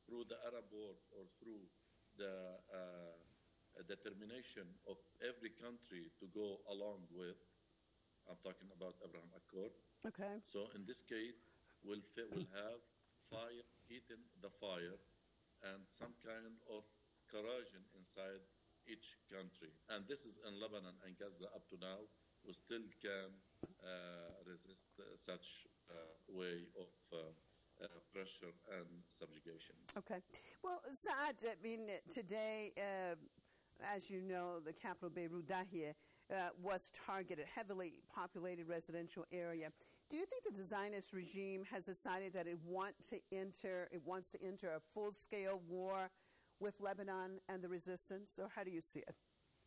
through the Arab world or through the determination of every country to go along with. I'm talking about Abraham Accord. Okay. So in this case, we'll have fire eating the fire and some kind of corrosion inside each country. And this is in Lebanon and Gaza up to now. We still can resist such way of pressure and subjugations. Okay. Well, Saad, I mean, today, as you know, the capital, Beirut, Dahia, was targeted, heavily populated residential area. Do you think the Zionist regime has decided that it wants to enter a full-scale war with Lebanon and the resistance, or how do you see it?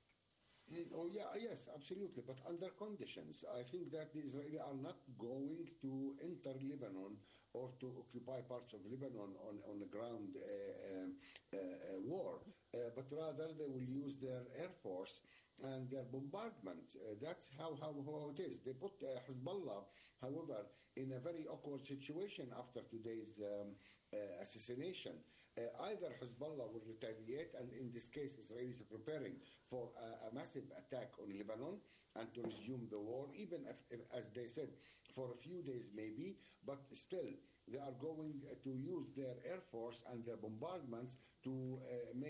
Yes, absolutely, but under conditions. I think that the Israelis are not going to enter Lebanon or to occupy parts of Lebanon on a ground war, but rather they will use their air force and their bombardment. That's how it is. They put Hezbollah, however, in a very awkward situation after today's assassination. Either Hezbollah will retaliate, and in this case, Israelis are preparing for a massive attack on Lebanon and to resume the war, even if, as they said, for a few days maybe, but still they are going to use their air force and their bombardments to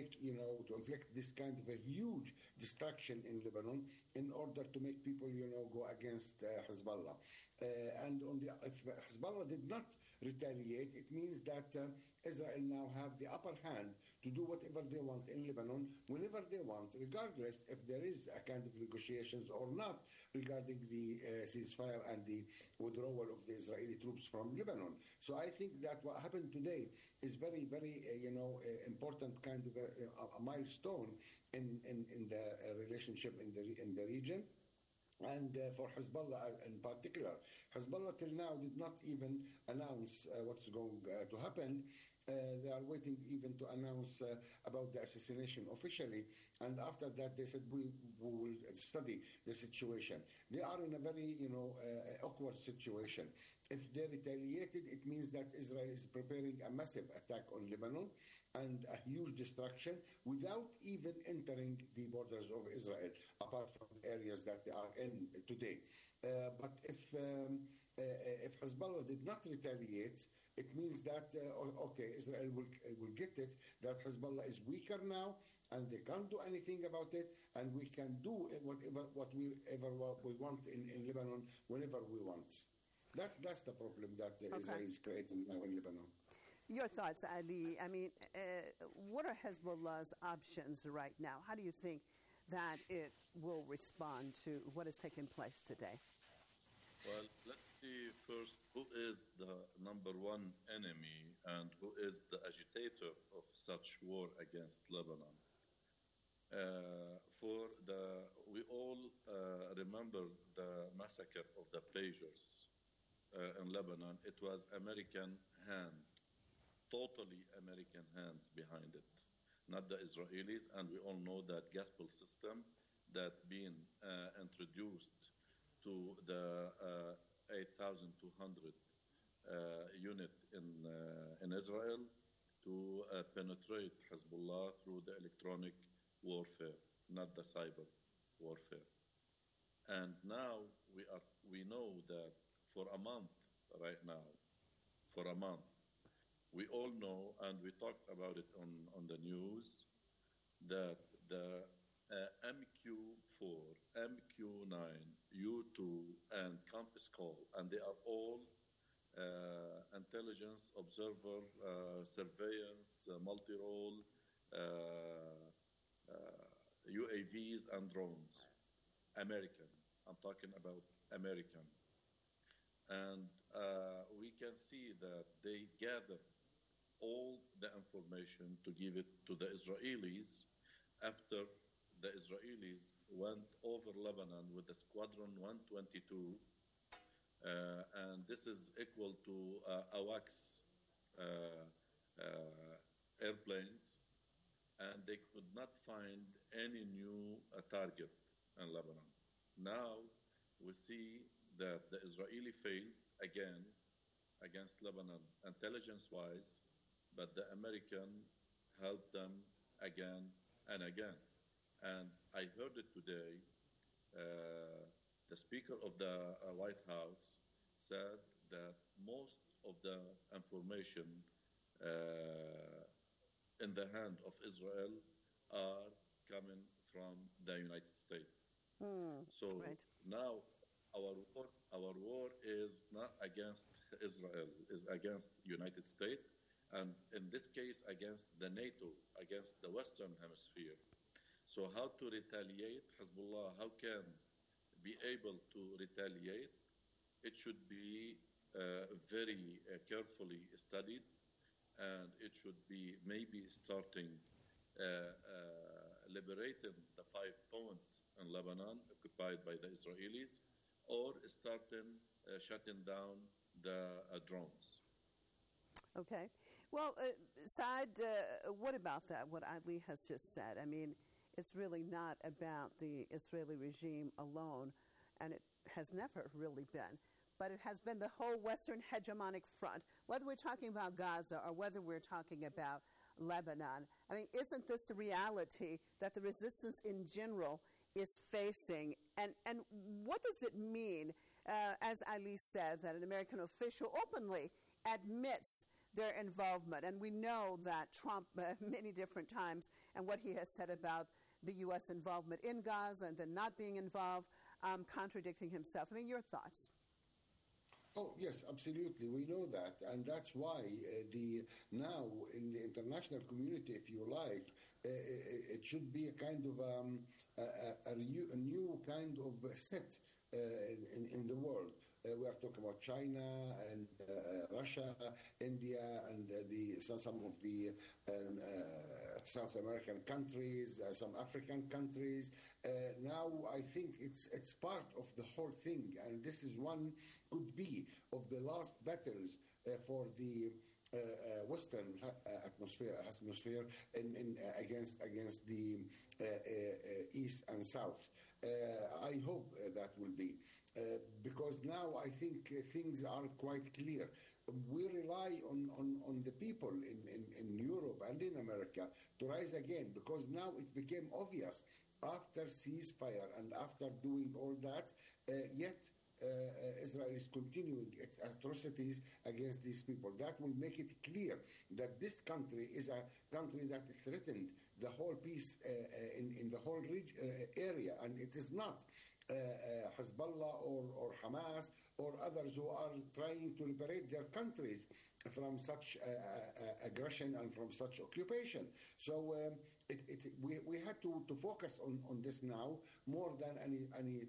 to inflict this kind of a huge destruction in Lebanon in order to make people, go against Hezbollah. And if Hezbollah did not retaliate, it means that Israel now have the upper hand to do whatever they want in Lebanon, whenever they want, regardless if there is a kind of negotiations or not regarding the ceasefire and the withdrawal of the Israeli troops from Lebanon. So I think that what happened today is very, very, important kind of a milestone in the relationship in the region. And for Hezbollah in particular, Hezbollah till now did not even announce what's going to happen. They are waiting even to announce about the assassination officially. And after that, they said, we will study the situation. They are in a very, awkward situation. If they retaliated, it means that Israel is preparing a massive attack on Lebanon and a huge destruction without even entering the borders of Israel, apart from the areas that they are in today. But if Hezbollah did not retaliate, it means that, Israel will get it, that Hezbollah is weaker now, and they can't do anything about it, and we can do what we want in Lebanon whenever we want. That's the problem that Israel is creating now in Lebanon. Your thoughts, Ali? I mean, what are Hezbollah's options right now? How do you think that it will respond to what is taking place today? Well, let's see first who is the number one enemy and who is the agitator of such war against Lebanon. We all remember the massacre of the Pagers in Lebanon. It was American hand, totally American hands behind it, not the Israelis. And we all know that gospel system that being introduced to the 8,200 unit in Israel to penetrate Hezbollah through the electronic warfare, not the cyber warfare. And now we know that for a month right now, we all know, and we talked about it on the news, that the MQ4, MQ9, U2, and Compass Call, and they are all intelligence, observer, surveillance, multi-role, UAVs and drones. American. I'm talking about American. And we can see that they gather all the information to give it to the Israelis after the Israelis went over Lebanon with the Squadron 122, and this is equal to AWACS airplanes, and they could not find any new target in Lebanon. Now we see that the Israeli failed again against Lebanon intelligence-wise, but the American helped them again and again. And I heard it today. The Speaker of the White House said that most of the information in the hand of Israel are coming from the United States. So right. now our war is not against Israel, is against United States, and in this case against the NATO, against the Western Hemisphere. So how to retaliate? Hezbollah, how can be able to retaliate? It should be very carefully studied, and it should be maybe starting liberating the 5 points in Lebanon occupied by the Israelis, or starting shutting down the drones. Okay. Well, Saad, what about that, what Ali has just said? I mean, it's really not about the Israeli regime alone, and it has never really been. But it has been the whole Western hegemonic front, whether we're talking about Gaza or whether we're talking about Lebanon. I mean, isn't this the reality that the resistance in general is facing? And what does it mean, as Ali said, that an American official openly admits their involvement? And we know that Trump, many different times, and what he has said about the U.S. involvement in Gaza and then not being involved, contradicting himself. I mean, your thoughts? Oh, yes, absolutely. We know that. And that's why now in the international community, if you like, it should be a kind of a new kind of set in the world. We are talking about China and Russia, India, and some of the South American countries, some African countries. Now I think it's part of the whole thing, and this is could be of the last battles for the Western atmosphere against the East and South. I hope that will be. Because now I think things are quite clear. We rely on the people in Europe and in America to rise again, because now it became obvious after ceasefire and after doing all that, yet Israel is continuing its atrocities against these people. That will make it clear that this country is a country that threatened the whole peace in the whole area, and it is not Hezbollah or Hamas or others who are trying to liberate their countries from such aggression and from such occupation. So we had to focus on this now more than any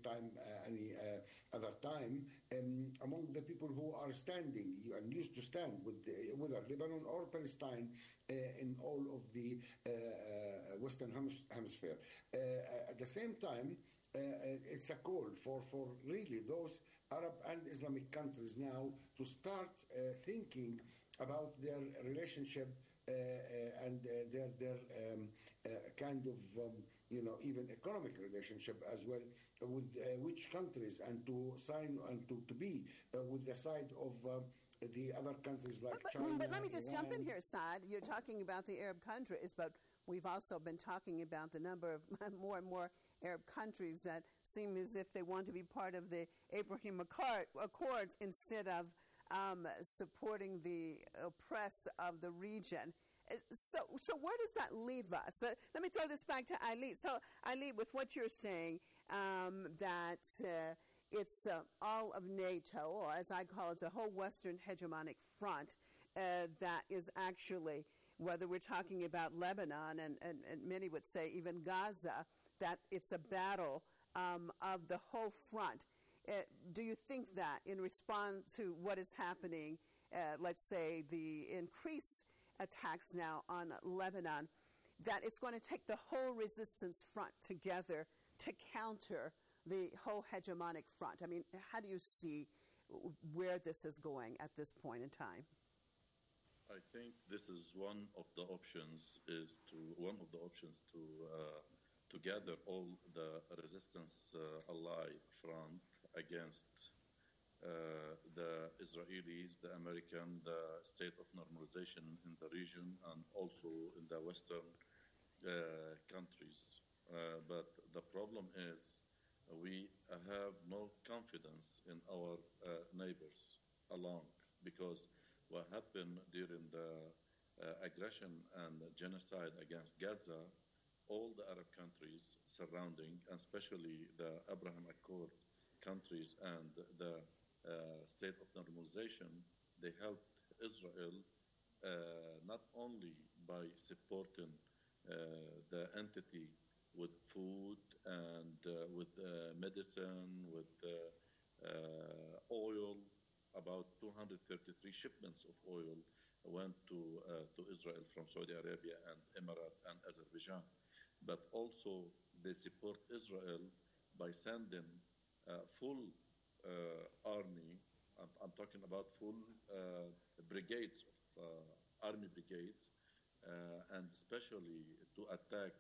other time among the people who are standing and used to stand with whether Lebanon or Palestine in all of the Western Hemisphere. At the same time, it's a call for really those Arab and Islamic countries now to start thinking about their relationship and their kind of even economic relationship as well with which countries, and to sign and to be with the side of the other countries like China. But let me just Iran. jump in here, Saad. You're talking about the Arab countries, but we've also been talking about the number of more and more Arab countries that seem as if they want to be part of the Abraham Accords instead of supporting the oppressed of the region. So where does that leave us? Let me throw this back to Ali. So, Ali, with what you're saying, that it's all of NATO, or as I call it, the whole Western hegemonic front, that is actually, whether we're talking about Lebanon and many would say even Gaza, that it's a battle of the whole front. Do you think that in response to what is happening, let's say the increased attacks now on Lebanon, that it's going to take the whole resistance front together to counter the whole hegemonic front? I mean, how do you see where this is going at this point in time? I think this is one of the options to gather all the resistance ally front against the Israelis, the American, the state of normalization in the region, and also in the Western countries. But the problem is we have no confidence in our neighbors along, because what happened during the aggression and genocide against Gaza, all the Arab countries surrounding, and especially the Abraham Accord countries and the state of normalization, they helped Israel not only by supporting the entity with food and with medicine, with oil. About 233 shipments of oil went to Israel from Saudi Arabia and Emirates and Azerbaijan. But also they support Israel by sending full army. I'm talking about full brigades of army brigades, and especially to attack.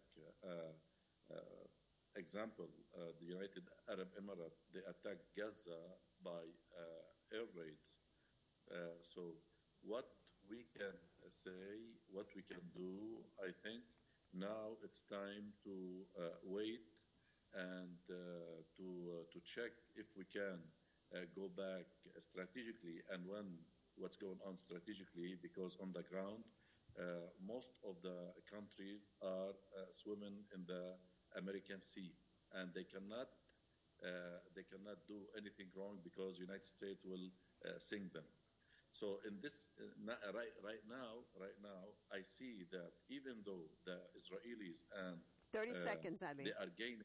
Example, the United Arab Emirates, they attacked Gaza by air raids. So what we can say, what we can do, I think now it's time to wait and to check if we can go back strategically, and when what's going on strategically, because on the ground most of the countries are swimming in the American Sea, and they cannot do anything wrong because United States will sink them. So in this right now, I see that even though the Israelis and 30 seconds, Ali. they are gaining.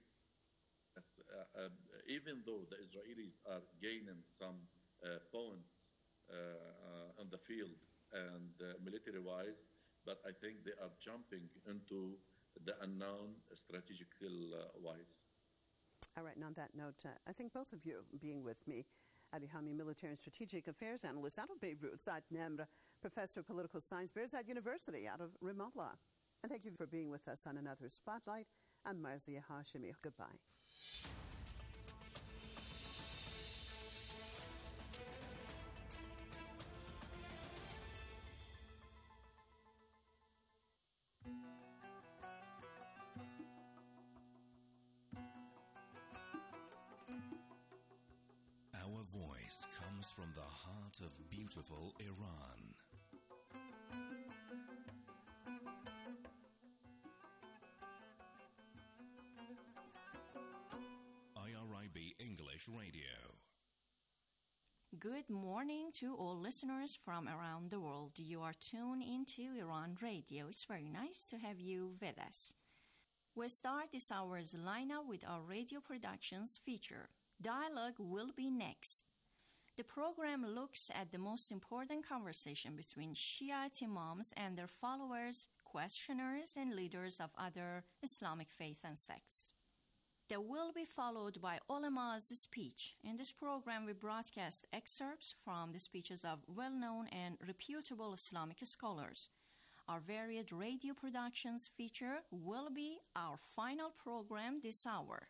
Even though the Israelis are gaining some points on the field and military-wise, but I think they are jumping into the unknown strategical wise. All right, and on that note, I think both of you being with me, Ali Hami, Military and Strategic Affairs Analyst out of Beirut, Saad Namra, Professor of Political Science, Birzad University out of Ramallah. And thank you for being with us on another Spotlight. I'm Marzia Hashimi. Goodbye. Our voice comes from the heart of beautiful Iran. IRIB English Radio. Good morning to all listeners from around the world. You are tuned into Iran Radio. It's very nice to have you with us. We'll start this hour's lineup with our radio productions feature. Dialogue will be next. The program looks at the most important conversation between Shiite imams and their followers, questioners, and leaders of other Islamic faith and sects. That will be followed by ulama's speech. In this program, we broadcast excerpts from the speeches of well-known and reputable Islamic scholars. Our varied radio productions feature will be our final program this hour.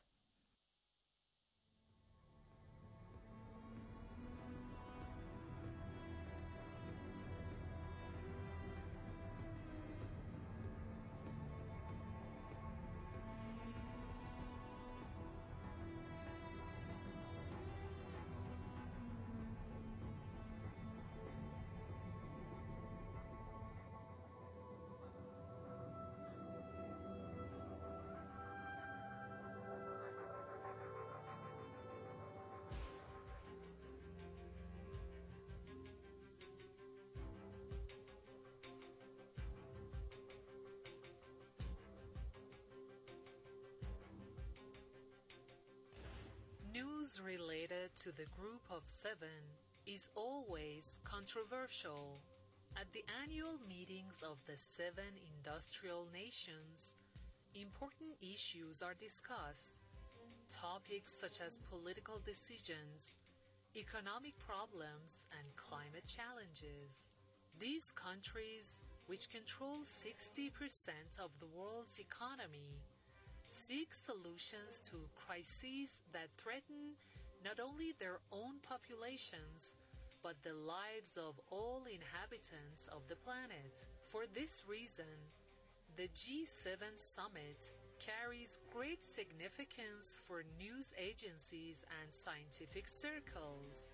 News related to the Group of Seven is always controversial. At the annual meetings of the seven industrial nations, important issues are discussed. Topics such as political decisions, economic problems, and climate challenges. These countries, which control 60% of the world's economy, seek solutions to crises that threaten not only their own populations, but the lives of all inhabitants of the planet. For this reason, the G7 summit carries great significance for news agencies and scientific circles.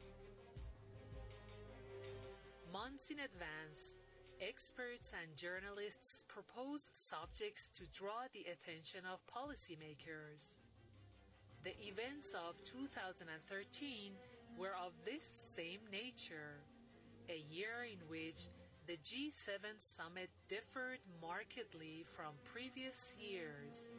Months in advance, experts and journalists propose subjects to draw the attention of policymakers. The events of 2013 were of this same nature, a year in which the G7 summit differed markedly from previous years.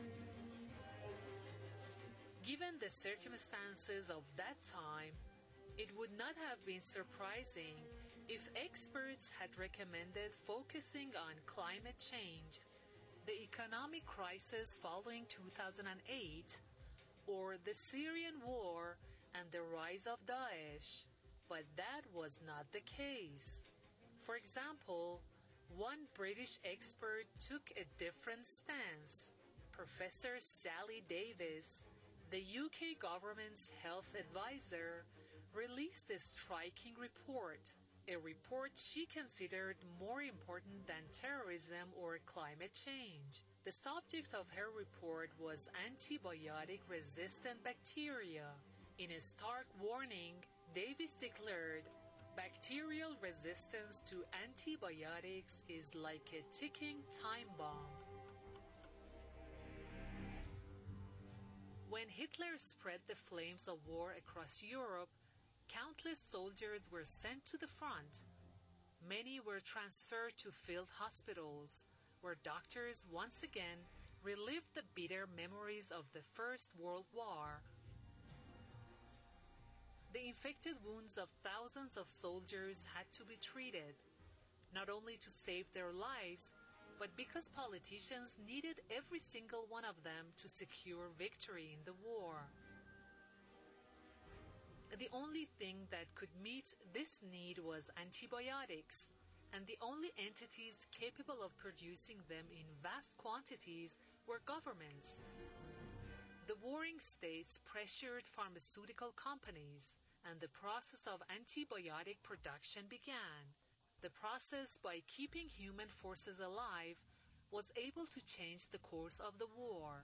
Given the circumstances of that time, it would not have been surprising if experts had recommended focusing on climate change, the economic crisis following 2008, or the Syrian war and the rise of Daesh, but that was not the case. For example, one British expert took a different stance. Professor Sally Davis, the UK government's health advisor, released a striking report, a report she considered more important than terrorism or climate change. The subject of her report was antibiotic-resistant bacteria. In a stark warning, Davis declared, "Bacterial resistance to antibiotics is like a ticking time bomb." When Hitler spread the flames of war across Europe, countless soldiers were sent to the front. Many were transferred to field hospitals, where doctors once again relived the bitter memories of the First World War. The infected wounds of thousands of soldiers had to be treated, not only to save their lives, but because politicians needed every single one of them to secure victory in the war. The only thing that could meet this need was antibiotics, and the only entities capable of producing them in vast quantities were governments. The warring states pressured pharmaceutical companies, and the process of antibiotic production began. The process, by keeping human forces alive, was able to change the course of the war.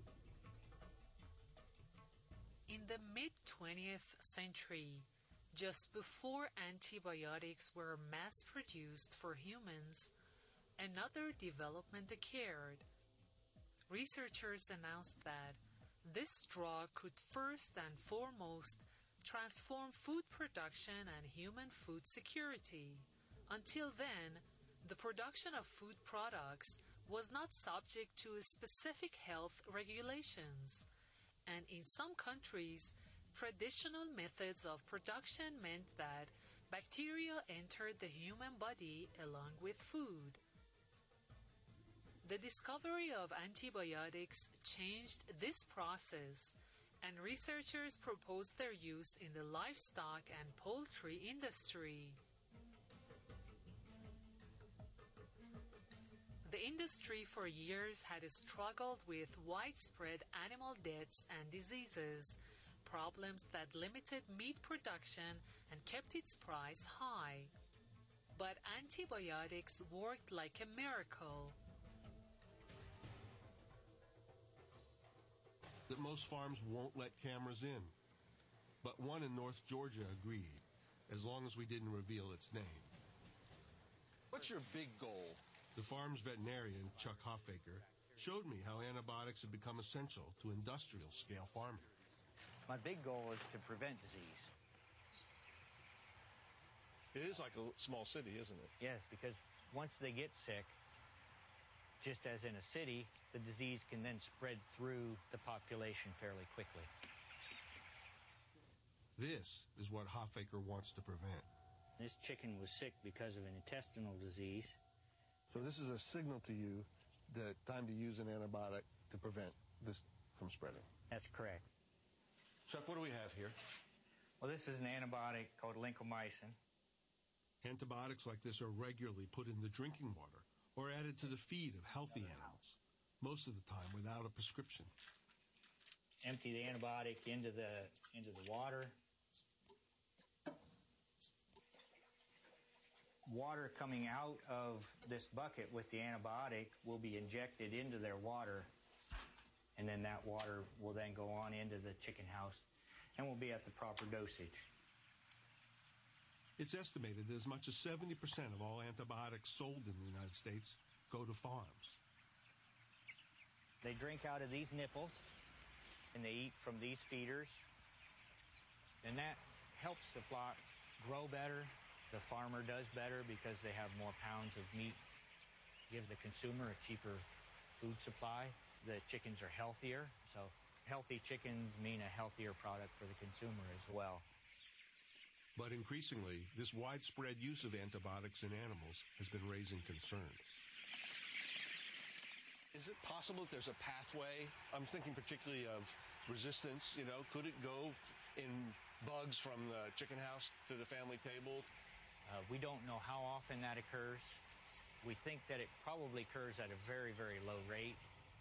In the mid-20th century, just before antibiotics were mass-produced for humans, another development occurred. Researchers announced that this drug could first and foremost transform food production and human food security. Until then, the production of food products was not subject to specific health regulations, and in some countries, traditional methods of production meant that bacteria entered the human body along with food. The discovery of antibiotics changed this process, and researchers proposed their use in the livestock and poultry industry. The industry for years had struggled with widespread animal deaths and diseases, problems that limited meat production and kept its price high. But antibiotics worked like a miracle. That most farms won't let cameras in. But one in North Georgia agreed, as long as we didn't reveal its name. What's your big goal? The farm's veterinarian, Chuck Hoffaker, showed me how antibiotics have become essential to industrial-scale farming. My big goal is to prevent disease. It is like a small city, isn't it? Yes, because once they get sick, just as in a city, the disease can then spread through the population fairly quickly. This is what Hoffaker wants to prevent. This chicken was sick because of an intestinal disease. So this is a signal to you that time to use an antibiotic to prevent this from spreading. That's correct. Chuck, what do we have here? Well, this is an antibiotic called lincomycin. Antibiotics like this are regularly put in the drinking water or added to the feed of healthy animals, most of the time without a prescription. empty the antibiotic into the water. Water coming out of this bucket with the antibiotic will be injected into their water, and then that water will then go on into the chicken house and will be at the proper dosage. It's estimated that as much as 70% of all antibiotics sold in the United States go to farms. They drink out of these nipples, and they eat from these feeders, and that helps the flock grow better. The farmer does better because they have more pounds of meat, gives the consumer a cheaper food supply. The chickens are healthier, so healthy chickens mean a healthier product for the consumer as well. But increasingly, this widespread use of antibiotics in animals has been raising concerns. Is it possible that there's a pathway? I'm thinking particularly of resistance, could it go in bugs from the chicken house to the family table? We don't know how often that occurs. We think that it probably occurs at a very, very low rate.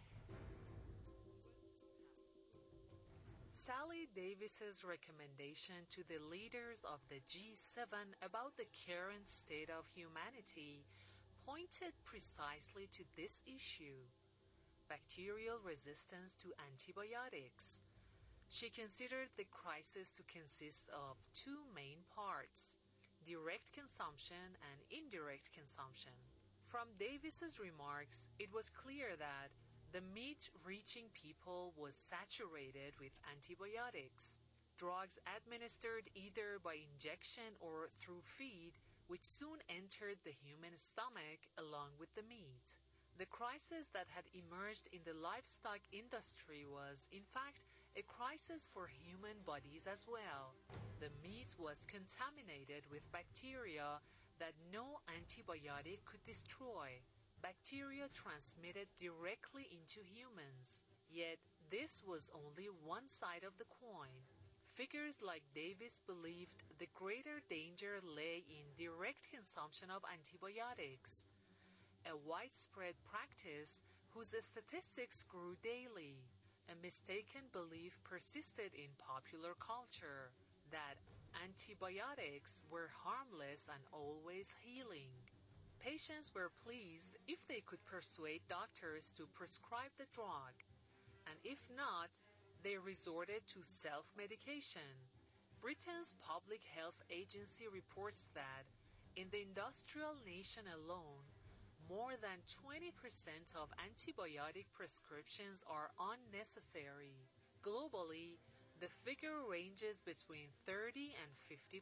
Sally Davis's recommendation to the leaders of the G7 about the current state of humanity pointed precisely to this issue: bacterial resistance to antibiotics. She considered the crisis to consist of two main parts: direct consumption and indirect consumption. From Davis's remarks, it was clear that the meat reaching people was saturated with antibiotics, drugs administered either by injection or through feed, which soon entered the human stomach along with the meat. The crisis that had emerged in the livestock industry was, in fact, a crisis for human bodies as well. The meat was contaminated with bacteria that no antibiotic could destroy, bacteria transmitted directly into humans. Yet, this was only one side of the coin. Figures like Davis believed the greater danger lay in direct consumption of antibiotics, a widespread practice whose statistics grew daily. A mistaken belief persisted in popular culture that antibiotics were harmless and always healing. Patients were pleased if they could persuade doctors to prescribe the drug, and if not, they resorted to self-medication. Britain's Public Health Agency reports that in the industrial nation alone, more than 20% of antibiotic prescriptions are unnecessary. Globally, the figure ranges between 30 and 50%.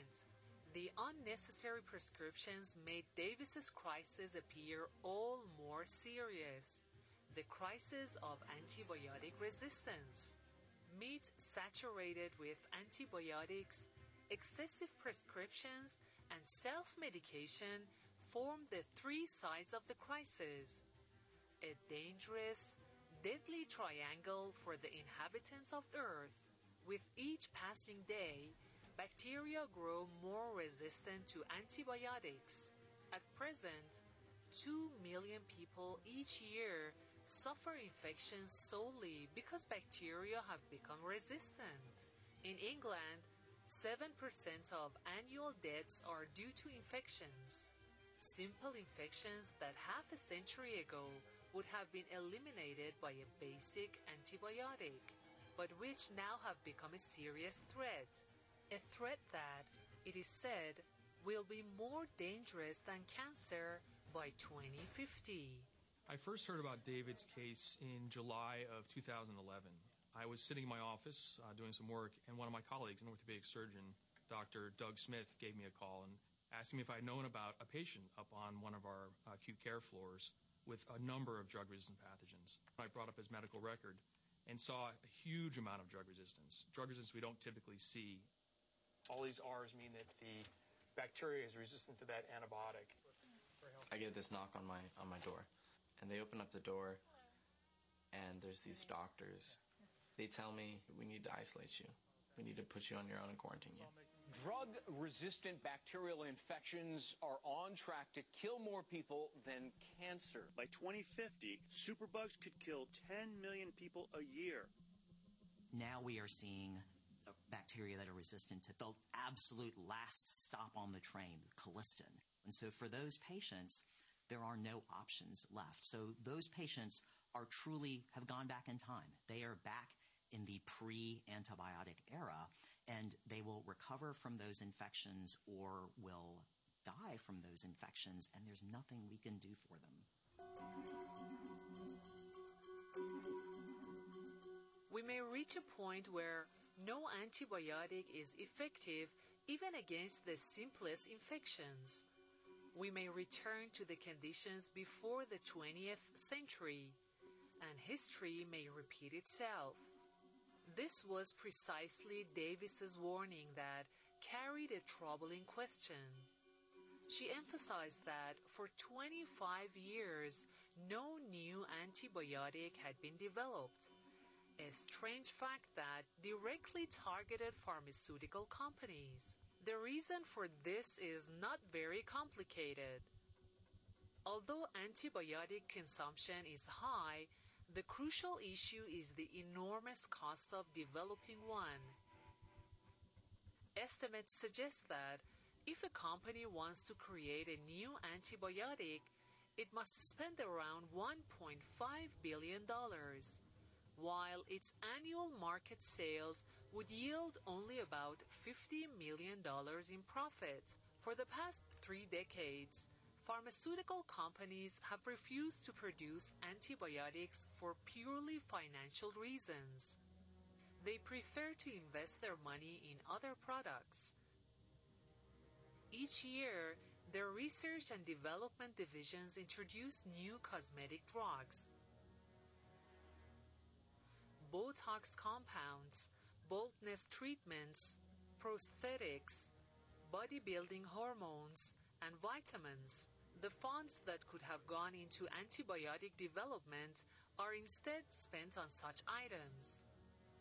The unnecessary prescriptions made Davis's crisis appear all more serious: the crisis of antibiotic resistance. Meat saturated with antibiotics, excessive prescriptions, and self-medication form the three sides of the crisis: a dangerous, deadly triangle for the inhabitants of Earth. With each passing day, bacteria grow more resistant to antibiotics. At present, 2 million people each year suffer infections solely because bacteria have become resistant. In England, 7% of annual deaths are due to infections. Simple infections that half a century ago would have been eliminated by a basic antibiotic, but which now have become a serious threat. A threat that, it is said, will be more dangerous than cancer by 2050. I first heard about David's case in July of 2011. I was sitting in my office doing some work, and one of my colleagues, an orthopedic surgeon, Dr. Doug Smith, gave me a call and asked me if I'd known about a patient up on one of our acute care floors with a number of drug-resistant pathogens. I brought up his medical record and saw a huge amount of drug resistance we don't typically see. All these R's mean that the bacteria is resistant to that antibiotic. I get this knock on my door, and they open up the door, and there's these doctors. They tell me, we need to isolate you. We need to put you on your own and quarantine you. Drug-resistant bacterial infections are on track to kill more people than cancer. By 2050, superbugs could kill 10 million people a year. now we are seeing bacteria that are resistant to the absolute last stop on the train, colistin. And so for those patients, there are no options left. So those patients are truly have gone back in time. They are back in the pre-antibiotic era, and they will recover from those infections or will die from those infections, and there's nothing we can do for them. We may reach a point where no antibiotic is effective even against the simplest infections. We may return to the conditions before the 20th century, and history may repeat itself. This was precisely Davis's warning that carried a troubling question. She emphasized that for 25 years, no new antibiotic had been developed, a strange fact that directly targeted pharmaceutical companies. The reason for this is not very complicated. Although antibiotic consumption is high, the crucial issue is the enormous cost of developing one. Estimates suggest that if a company wants to create a new antibiotic, it must spend around $1.5 billion, while its annual market sales would yield only about $50 million in profit. For the past 3 decades, pharmaceutical companies have refused to produce antibiotics for purely financial reasons. They prefer to invest their money in other products. Each year, their research and development divisions introduce new cosmetic drugs. Botox compounds, baldness treatments, prosthetics, bodybuilding hormones, and vitamins. The funds that could have gone into antibiotic development are instead spent on such items.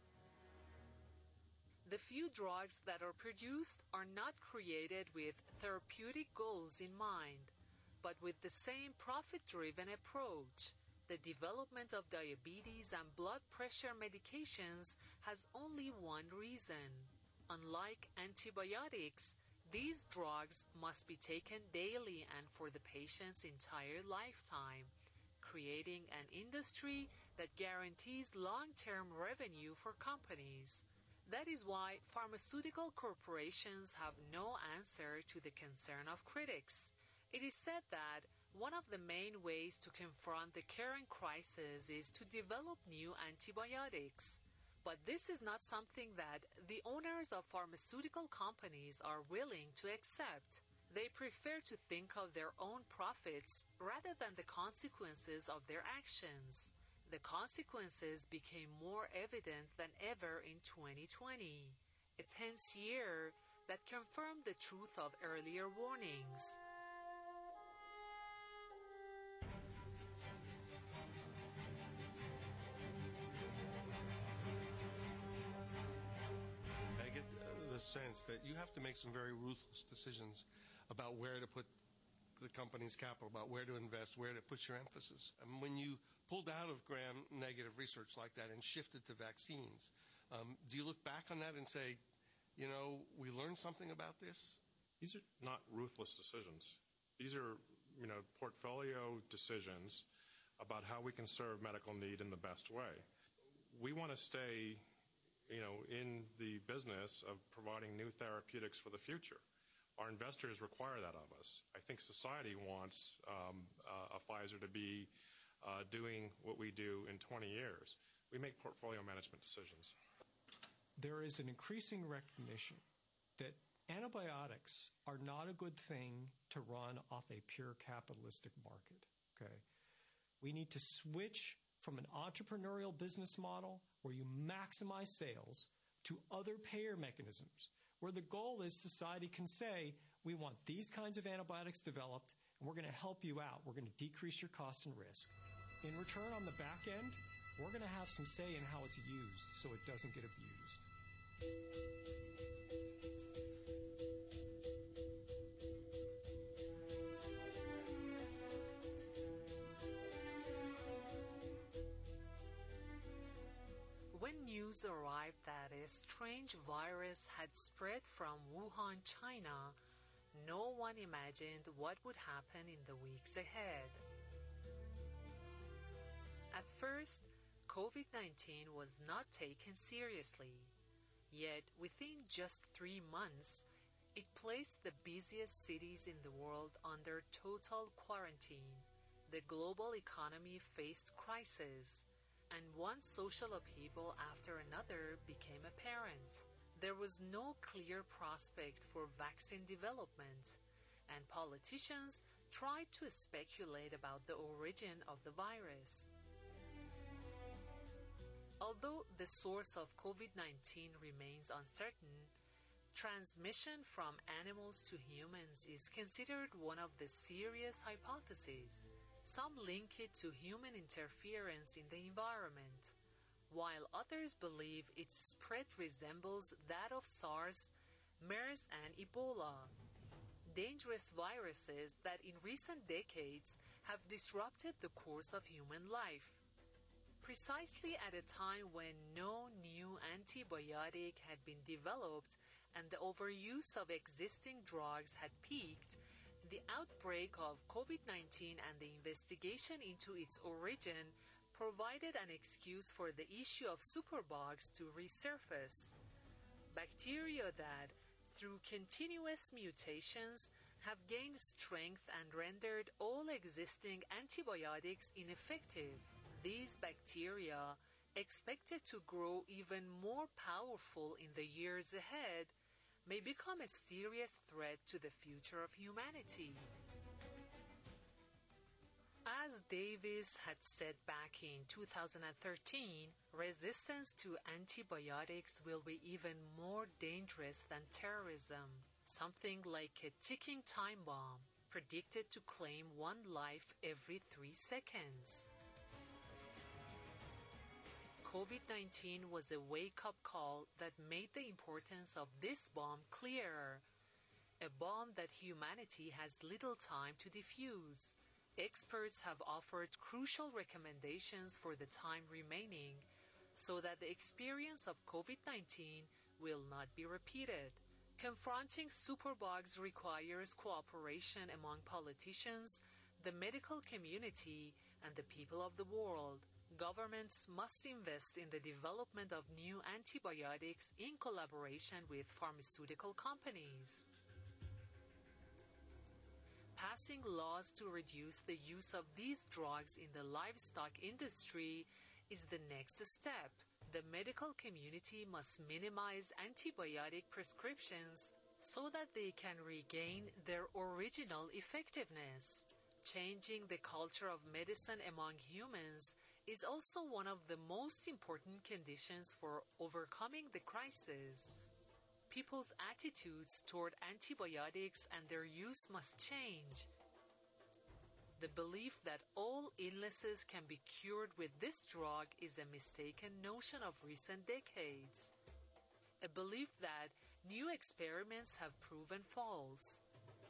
The few drugs that are produced are not created with therapeutic goals in mind, but with the same profit-driven approach. The development of diabetes and blood pressure medications has only one reason. Unlike antibiotics, these drugs must be taken daily and for the patient's entire lifetime, creating an industry that guarantees long-term revenue for companies. That is why pharmaceutical corporations have no answer to the concern of critics. It is said that one of the main ways to confront the current crisis is to develop new antibiotics. But this is not something that the owners of pharmaceutical companies are willing to accept. They prefer to think of their own profits rather than the consequences of their actions. The consequences became more evident than ever in 2020, a tense year that confirmed the truth of earlier warnings. I get the sense that you have to make some very ruthless decisions about where to put the company's capital, about where to invest, where to put your emphasis. And when you pulled out of gram-negative research like that and shifted to vaccines, do you look back on that and say, you know, we learned something about this? These are not ruthless decisions. These are, you know, portfolio decisions about how we can serve medical need in the best way. We want to stay, you know, in the business of providing new therapeutics for the future. Our investors require that of us. I think society wants a Pfizer to be doing what we do in 20 years. We make portfolio management decisions. There is an increasing recognition that antibiotics are not a good thing to run off a pure capitalistic market. Okay, we need to switch from an entrepreneurial business model where you maximize sales to other payer mechanisms, where the goal is society can say, we want these kinds of antibiotics developed, and we're going to help you out. We're going to decrease your cost and risk. In return, on the back end, we're going to have some say in how it's used so it doesn't get abused. When new news arrived that a strange virus had spread from Wuhan, China, no one imagined what would happen in the weeks ahead. At first, COVID-19 was not taken seriously. Yet, within just 3 months, it placed the busiest cities in the world under total quarantine. The global economy faced crisis, and one social upheaval after another became apparent. There was no clear prospect for vaccine development, and politicians tried to speculate about the origin of the virus. Although the source of COVID-19 remains uncertain, transmission from animals to humans is considered one of the serious hypotheses. Some link it to human interference in the environment, while others believe its spread resembles that of SARS, MERS, and Ebola, dangerous viruses that in recent decades have disrupted the course of human life. Precisely at a time when no new antibiotic had been developed and the overuse of existing drugs had peaked, the outbreak of COVID-19 and the investigation into its origin provided an excuse for the issue of superbugs to resurface. Bacteria that, through continuous mutations, have gained strength and rendered all existing antibiotics ineffective. These bacteria, expected to grow even more powerful in the years ahead, may become a serious threat to the future of humanity. As Davis had said back in 2013, resistance to antibiotics will be even more dangerous than terrorism, something like a ticking time bomb, predicted to claim one life every 3 seconds. COVID-19 was a wake-up call that made the importance of this bomb clearer, a bomb that humanity has little time to defuse. Experts have offered crucial recommendations for the time remaining so that the experience of COVID-19 will not be repeated. Confronting superbugs requires cooperation among politicians, the medical community, and the people of the world. Governments must invest in the development of new antibiotics in collaboration with pharmaceutical companies. Passing laws to reduce the use of these drugs in the livestock industry is the next step. The medical community must minimize antibiotic prescriptions so that they can regain their original effectiveness. Changing the culture of medicine among humans is also one of the most important conditions for overcoming the crisis. People's attitudes toward antibiotics and their use must change. The belief that all illnesses can be cured with this drug is a mistaken notion of recent decades, a belief that new experiments have proven false.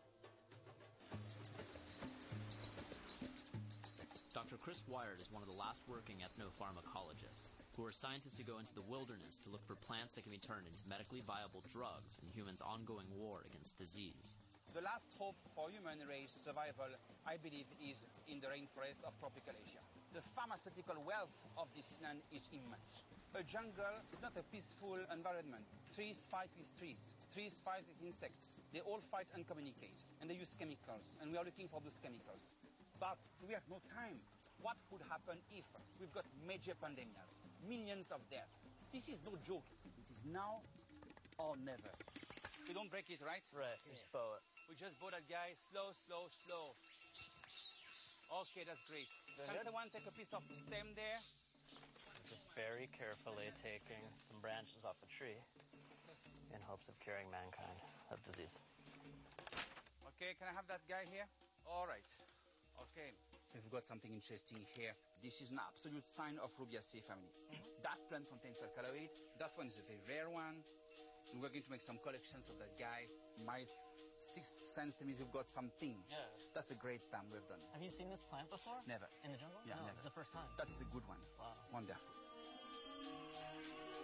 Dr. Chris Wiard is one of the last working ethnopharmacologists, who are scientists who go into the wilderness to look for plants that can be turned into medically viable drugs in humans' ongoing war against disease. The last hope for human race survival, I believe, is in the rainforest of tropical Asia. The pharmaceutical wealth of this land is immense. A jungle is not a peaceful environment. Trees fight with trees. Trees fight with insects. They all fight and communicate, and they use chemicals, and we are looking for those chemicals. But we have no time. What would happen if we've got major pandemics, millions of deaths? This is no joke. It is now or never. We don't break it, right? Right, we just bow it. We just bow that guy slow, slow, slow. Okay, that's great. Can someone take a piece of the stem there? Just very carefully taking some branches off a tree in hopes of curing mankind of disease. Okay, can I have that guy here? All right. Okay, we've got something interesting here. This is an absolute sign of Rubiaceae family. That plant contains alkaloid. That one is a very rare one. And we're going to make some collections of that guy. My sixth sense to me, we've got something. Yeah. That's a great time we've done. Have you seen this plant before? Never. In the jungle? Yeah, no, never. It's the first time. That's a good one. Wow. Wonderful.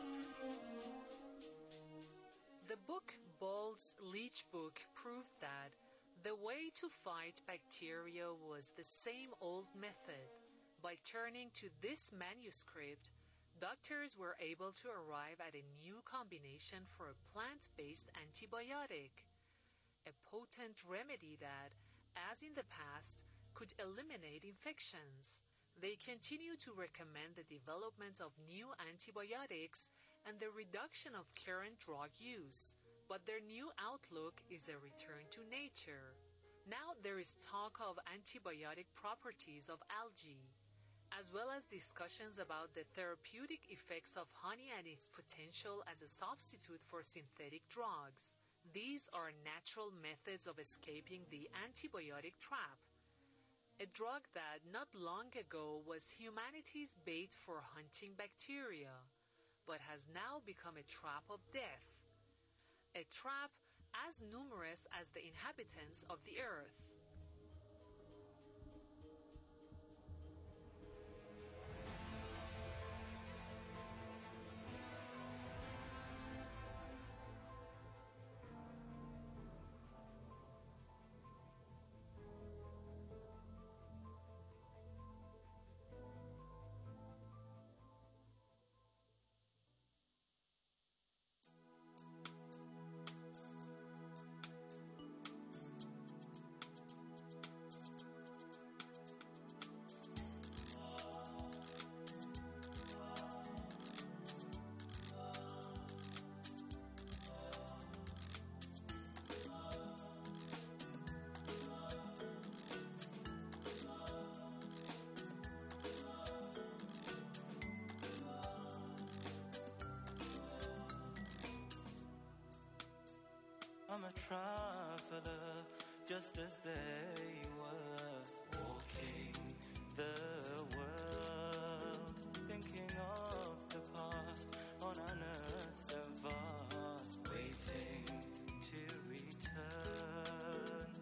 The book Ball's Leech Book proved that the way to fight bacteria was the same old method. By turning to this manuscript, doctors were able to arrive at a new combination for a plant-based antibiotic, a potent remedy that, as in the past, could eliminate infections. They continue to recommend the development of new antibiotics and the reduction of current drug use, but their new outlook is a return to nature. Now there is talk of antibiotic properties of algae, as well as discussions about the therapeutic effects of honey and its potential as a substitute for synthetic drugs. These are natural methods of escaping the antibiotic trap, a drug that not long ago was humanity's bait for hunting bacteria, but has now become a trap of death. A trap as numerous as the inhabitants of the earth. I'm a traveler, just as they were, walking the world, thinking of the past on an earth so vast, waiting to return.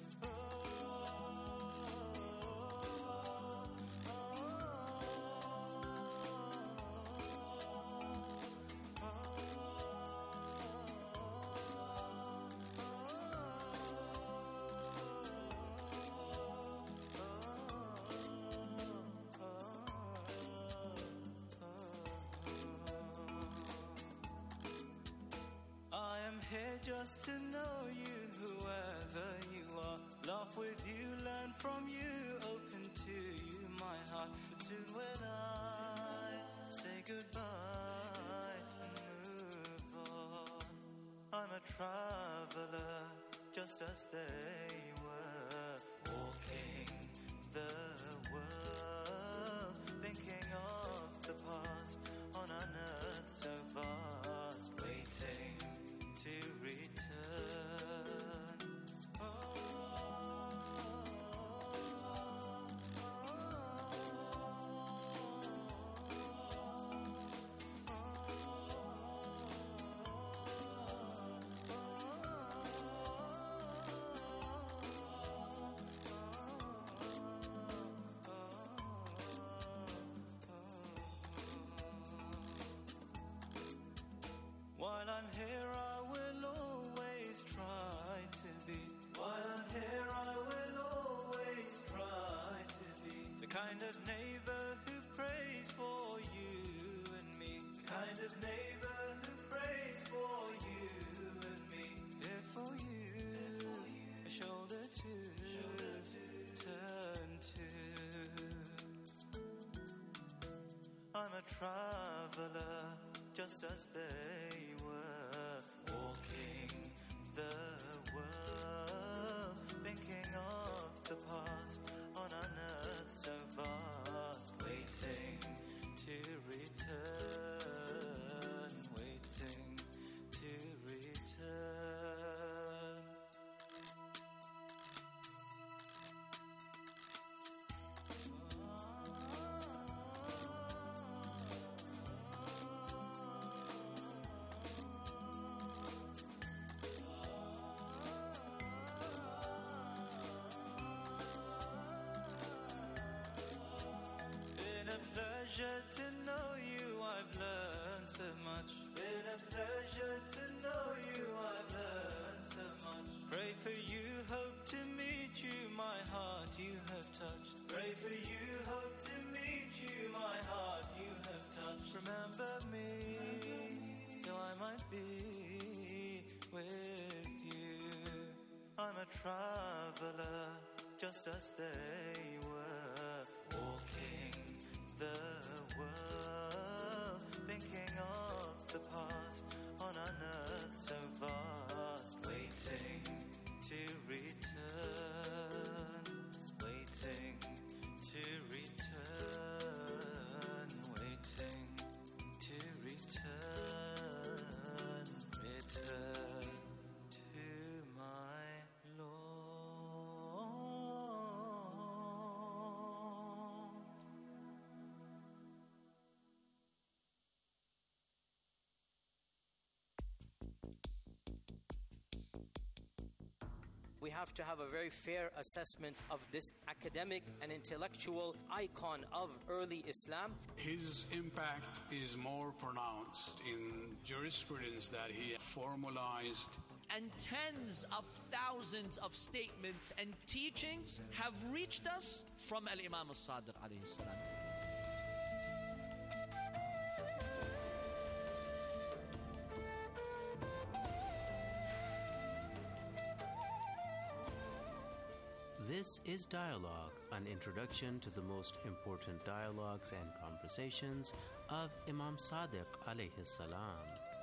Just to know you, whoever you are, laugh with you, learn from you, open to you, my heart. But soon when I say goodbye and move on, I'm a traveler, just as they were, walking the world, thinking of the past on an earth so vast, waiting to return. While I'm here, I will always try to be. While I'm here, I will always try to be the kind of neighbor who prays for you and me. The kind of neighbor who prays for you and me. Here for you, a shoulder to turn to. I'm a traveler, just as they were, walking the world, thinking of the past on an earth so vast, waiting to return, waiting to return. Been a pleasure to know you, I've learned so much. been a pleasure to know you. I've learned so much. Pray for you, hope to meet you. My heart you have touched. Pray for you, hope to meet you. My heart you have touched. Remember me, so I might be with you. I'm a traveler, just as they were, walking the world, thinking of the past on an earth so vast, waiting to return, waiting to return, waiting to return, return to my Lord. We have to have a very fair assessment of this academic and intellectual icon of early Islam. His impact is more pronounced in jurisprudence that he formalized. And tens of thousands of statements and teachings have reached us from Al-Imam al-Sadiq alayhi salam. This is Dialogue, an introduction to the most important dialogues and conversations of Imam Sadiq alayhi salam.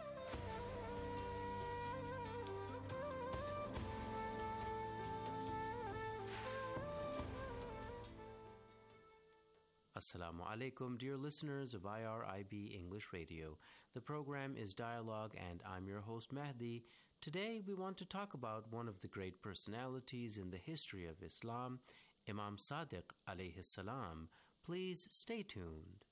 Assalamu alaikum, dear listeners of IRIB English Radio. The program is Dialogue and I'm your host Mahdi. Today we want to talk about one of the great personalities in the history of Islam, Imam Sadiq alayhi salam. Please stay tuned.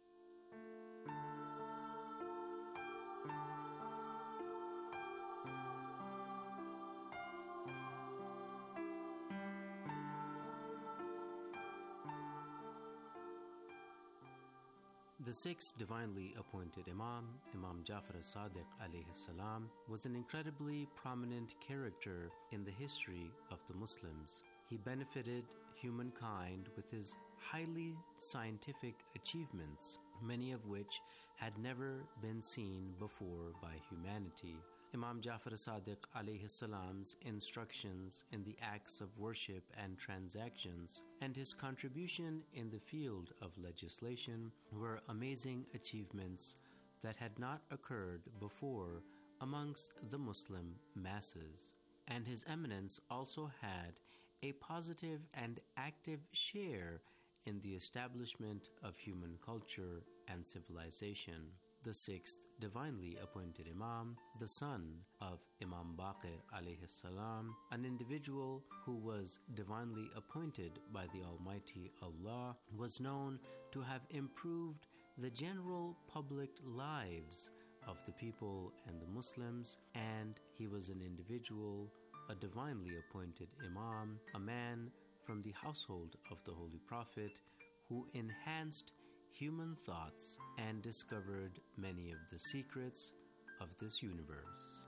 The sixth divinely appointed Imam, Imam Jafar as-Sadiq alayhi salam, was an incredibly prominent character in the history of the Muslims. He benefited humankind with his highly scientific achievements, many of which had never been seen before by humanity. Imam Jafar as-Sadiq alayhi salam's instructions in the acts of worship and transactions and his contribution in the field of legislation were amazing achievements that had not occurred before amongst the Muslim masses. And His Eminence also had a positive and active share in the establishment of human culture and civilization. The sixth divinely appointed Imam, the son of Imam Baqir alayhi salam, an individual who was divinely appointed by the Almighty Allah, was known to have improved the general public lives of the people and the Muslims, and he was an individual, a divinely appointed Imam, a man from the household of the Holy Prophet who enhanced human thoughts and discovered many of the secrets of this universe.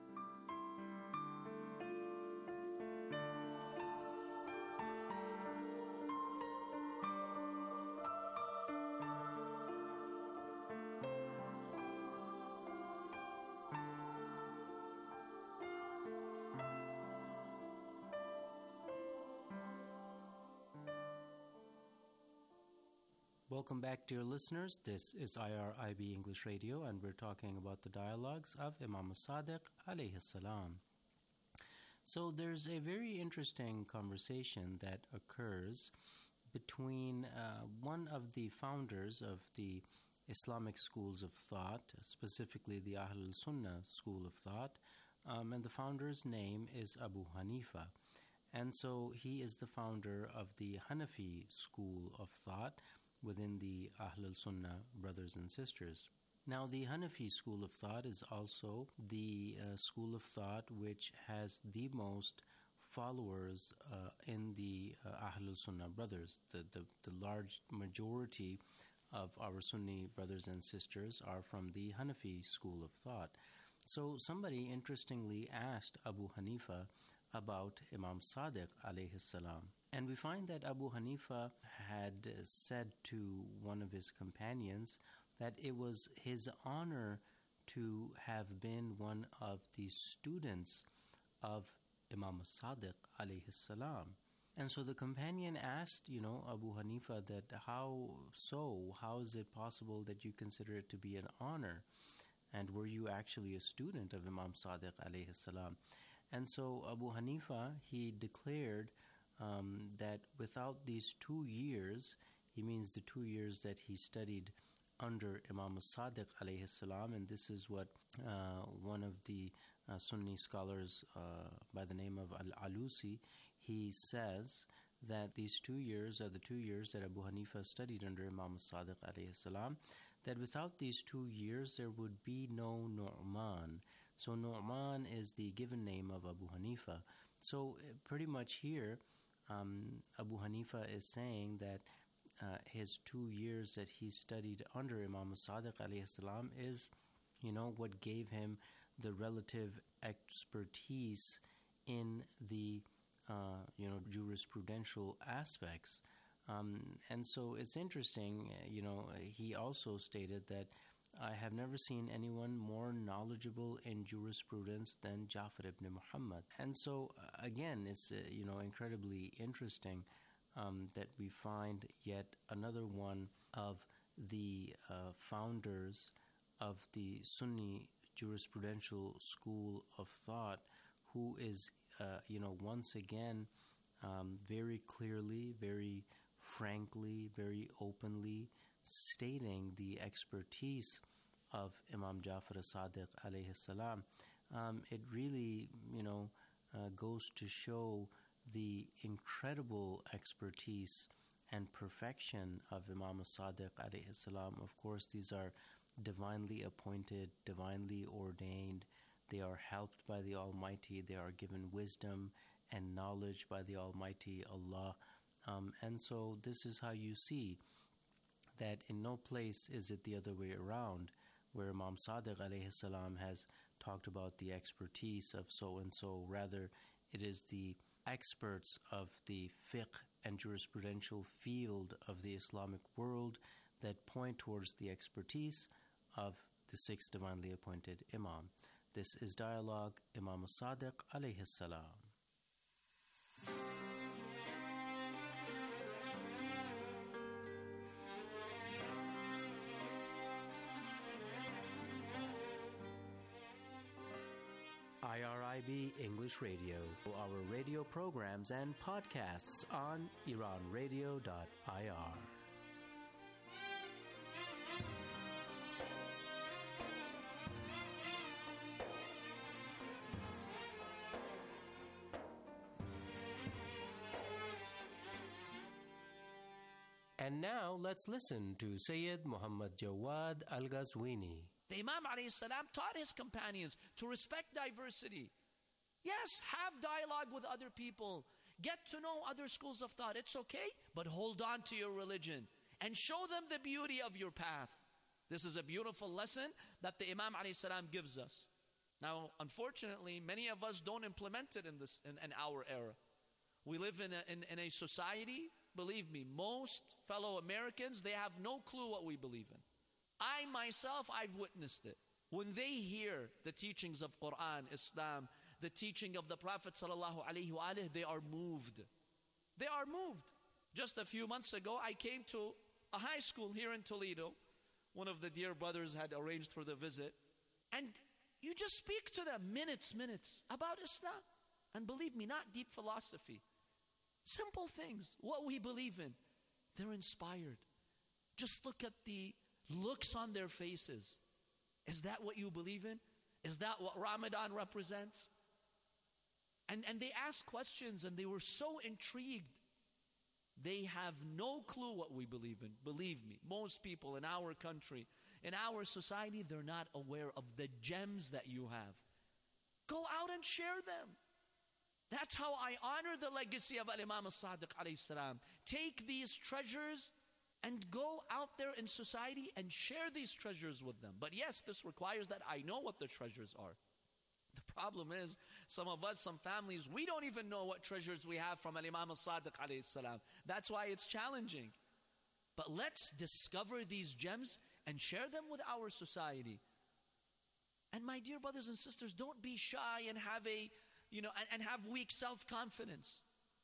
Welcome back, dear listeners. This is IRIB English Radio, and we're talking about the dialogues of Imam Sadiq alayhi salam. So there's a very interesting conversation that occurs between one of the founders of the Islamic schools of thought, specifically the Ahl al-Sunnah school of thought, and the founder's name is Abu Hanifa. And so he is the founder of the Hanafi school of thought within the Ahl al-Sunnah brothers and sisters. Now, the Hanafi school of thought is also the school of thought which has the most followers in the Ahl al-Sunnah brothers. The large majority of our Sunni brothers and sisters are from the Hanafi school of thought. So somebody interestingly asked Abu Hanifa about Imam Sadiq alayhi salam. And we find that Abu Hanifa had said to one of his companions that it was his honor to have been one of the students of Imam Sadiq alayhi salam. And so the companion asked, Abu Hanifa, that how so? How is it possible that you consider it to be an honor? And were you actually a student of Imam Sadiq alayhi salam? And so Abu Hanifa, he declared that without these 2 years, he means the 2 years that he studied under Imam Sadiq alayhi salam, and this is what one of the Sunni scholars by the name of Al-Alusi, he says that these 2 years are the 2 years that Abu Hanifa studied under Imam Sadiq alayhi salam, that without these 2 years there would be no Nu'man. So Nu'man is the given name of Abu Hanifa. So pretty much here, Abu Hanifa is saying that his 2 years that he studied under Imam Sadiq alayhi salam is, what gave him the relative expertise in the, jurisprudential aspects. And so it's interesting, he also stated that I have never seen anyone more knowledgeable in jurisprudence than Ja'far ibn Muhammad. And so, again, it's, incredibly interesting that we find yet another one of the founders of the Sunni jurisprudential school of thought who is, once again, very clearly, very frankly, very openly stating the expertise of Imam Ja'far as-Sadiq alayhi salam. It really, goes to show the incredible expertise and perfection of Imam as-Sadiq alayhi salam. Of course, these are divinely appointed, divinely ordained. They are helped by the Almighty. They are given wisdom and knowledge by the Almighty Allah. And so this is how you see that in no place is it the other way around, where Imam Sadiq alayhi salam has talked about the expertise of so-and-so. Rather, it is the experts of the fiqh and jurisprudential field of the Islamic world that point towards the expertise of the 6 divinely appointed Imam. This is Dialogue, Imam Sadiq alayhi salam. IRIB English Radio. Our radio programs and podcasts on iranradio.ir. And now let's listen to Sayyid Muhammad Jawad Al-Ghazwini. The Imam alayhi salam taught his companions to respect diversity. Yes, have dialogue with other people. Get to know other schools of thought. It's okay, but hold on to your religion and show them the beauty of your path. This is a beautiful lesson that the Imam alayhi salam gives us. Now, unfortunately, many of us don't implement it in our era. We live in a society, believe me, most fellow Americans, they have no clue what we believe in. I myself, I've witnessed it. When they hear the teachings of Quran, Islam, the teaching of the Prophet sallallahu alaihi wasallam, they are moved. They are moved. Just a few months ago, I came to a high school here in Toledo. One of the dear brothers had arranged for the visit. And you just speak to them minutes about Islam. And believe me, not deep philosophy. Simple things, what we believe in. They're inspired. Just look at the looks on their faces. Is that what you believe in? Is that what Ramadan represents? And they asked questions and they were so intrigued. They have no clue what we believe in. Believe me, most people in our country, in our society, they're not aware of the gems that you have. Go out and share them. That's how I honor the legacy of Imam Sadiq alayhi salam. Take these treasures and go out there in society and share these treasures with them. But yes, this requires that I know what the treasures are. The problem is, some of us, some families, we don't even know what treasures we have from Al-Imam al-Sadiq alayhi salam. That's why it's challenging. But let's discover these gems and share them with our society. And my dear brothers and sisters, don't be shy and have and have weak self-confidence.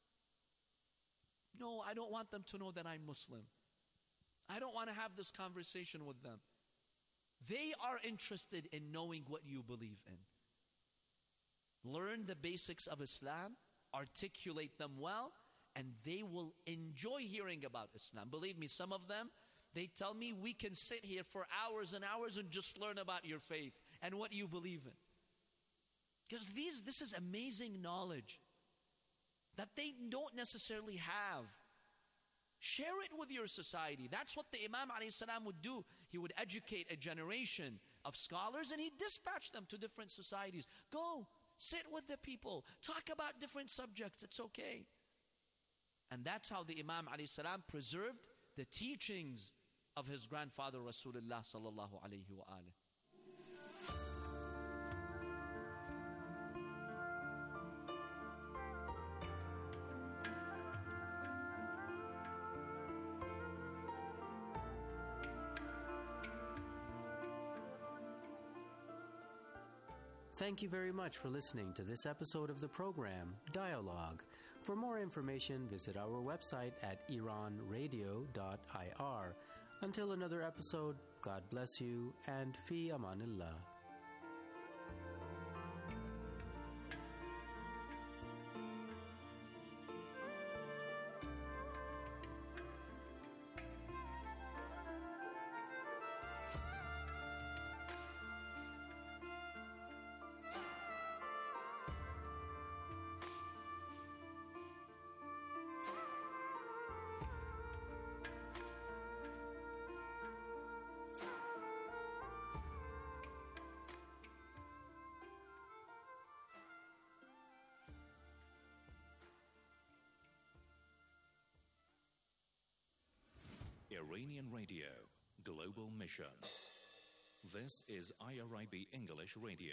No, I don't want them to know that I'm Muslim. I don't want to have this conversation with them. They are interested in knowing what you believe in. Learn the basics of Islam, articulate them well, and they will enjoy hearing about Islam. Believe me, some of them, they tell me we can sit here for hours and hours and just learn about your faith and what you believe in. Because this is amazing knowledge that they don't necessarily have. Share it with your society. That's what the Imam a.s. would do. He would educate a generation of scholars and he'd dispatch them to different societies. Go, sit with the people, talk about different subjects, it's okay. And that's how the Imam a.s. preserved the teachings of his grandfather Rasulullah sallallahu alayhi wa alihi. Thank you very much for listening to this episode of the program, Dialogue. For more information, visit our website at iranradio.ir. Until another episode, God bless you and fi amanillah. Iranian Radio, Global Mission. This is IRIB English Radio.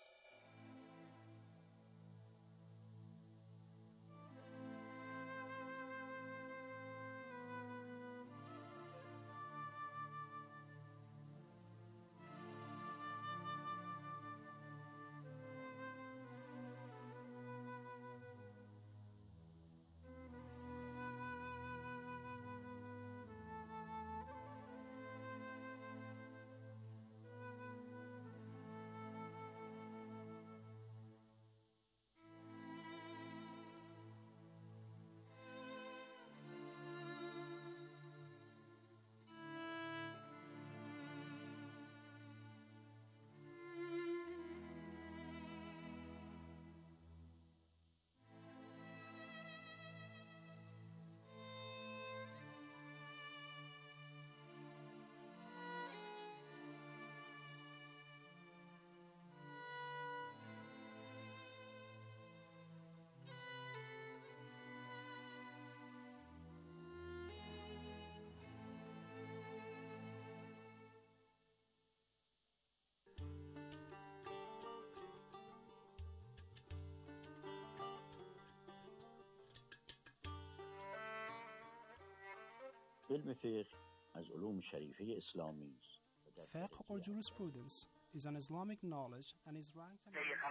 علم فقه از علوم شریفه اسلامی است. Fiqh or jurisprudence is an Islamic knowledge and is ranked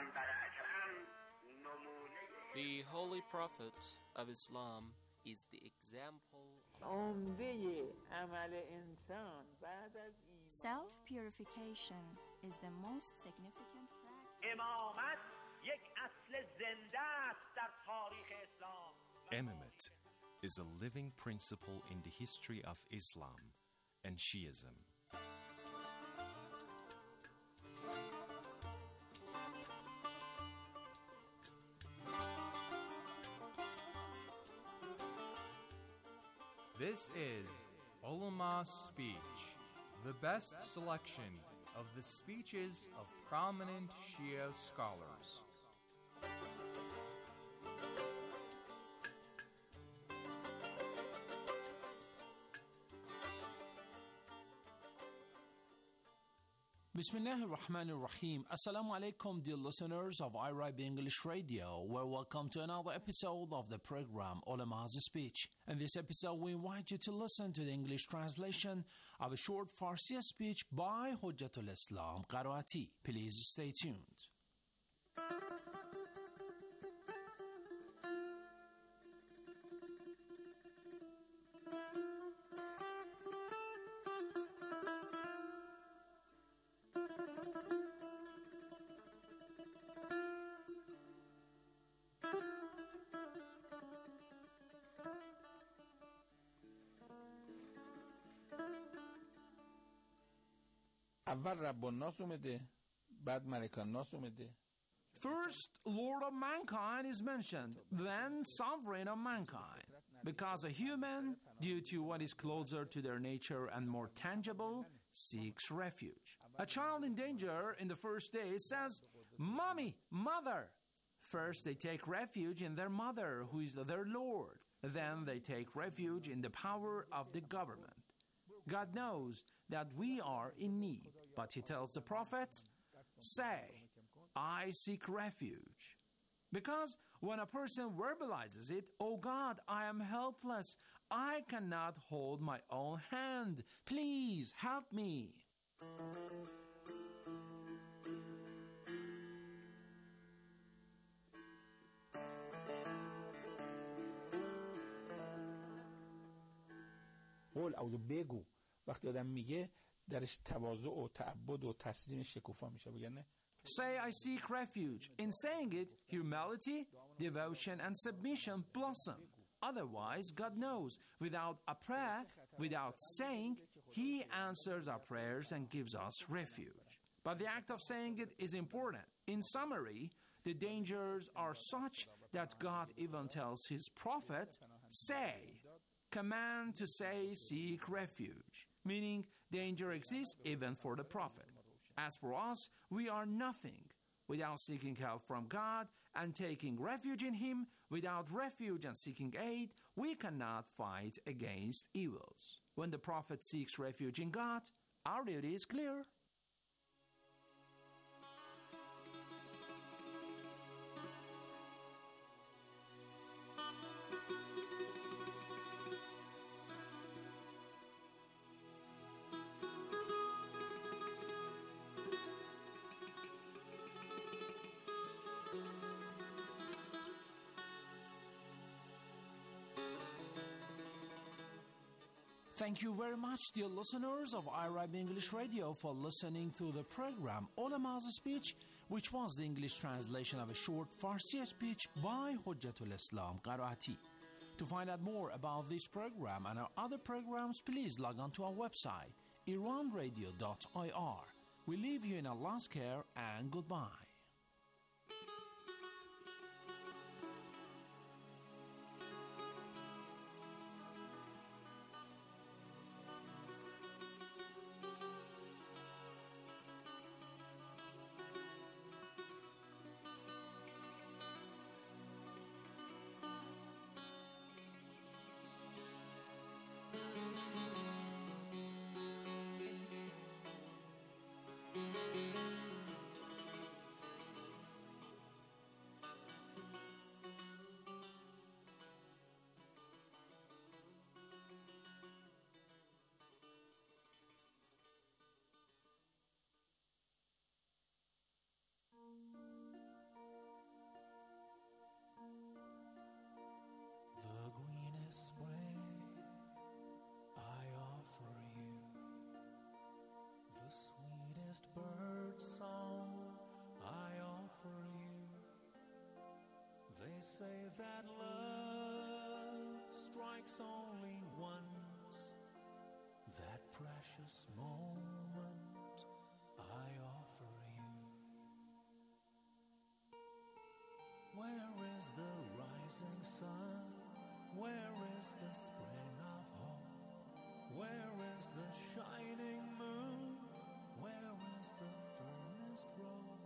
The Holy Prophet of Islam is the example. Self-purification is the most significant practice. Imamate is a living principle in the history of Islam and Shiism. This is Ulama's Speech, the best selection of the speeches of prominent Shia scholars. Bismillahir Rahmanir Rahim. Assalamu alaikum, dear listeners of IRIB English Radio. Well, welcome to another episode of the program Ulama's Speech. In this episode, we invite you to listen to the English translation of a short Farsi speech by Hujjatul Islam Qaraati. Please stay tuned. اول رب الناس اومده بعد ملک الناس اومده. First, Lord of mankind is mentioned, then sovereign of mankind. Because a human, due to what is closer to their nature and more tangible, seeks refuge. A child in danger in the first days says, "Mommy, mother." First, they take refuge in their mother, who is their Lord. Then they take refuge in the power of the government. God knows that we are in need, but He tells the prophets, "Say, I seek refuge." Because when a person verbalizes it, "Oh God, I am helpless. I cannot hold my own hand. Please help me." قول او بگو وقتی آدم میگه درش تواضع و تعبد و تسلیم شکوفا میشه بگن Say, I seek refuge. In saying it, humility, devotion, and submission blossom. Otherwise, God knows, without a prayer, without saying, He answers our prayers and gives us refuge. But the act of saying it is important. In summary, the dangers are such that God even tells His prophet, "Say," command to say, "Seek refuge," meaning danger exists even for the prophet. As for us, we are nothing without seeking help from God and taking refuge in Him. Without refuge and seeking aid, we cannot fight against evils. When the prophet seeks refuge in God, our duty is clear. Thank you very much, dear listeners of IRIB English Radio, for listening to the program Ulama's Speech, which was the English translation of a short Farsi speech by Hujjatul Islam Qaraati. To find out more about this program and our other programs, please log on to our website, iranradio.ir. We leave you in Allah's care and goodbye. Bird song I offer you. They say that love strikes only once. That precious moment I offer you. Where is the rising sun? Where is the spring of hope? Where is the shining moon? Where is the firmest road?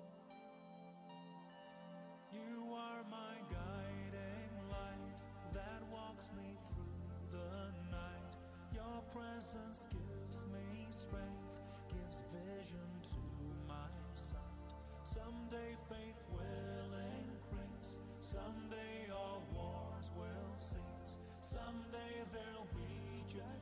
You are my guiding light that walks me through the night. Your presence gives me strength, gives vision to Someday faith will increase. Someday our wars will cease. Someday there'll be justice.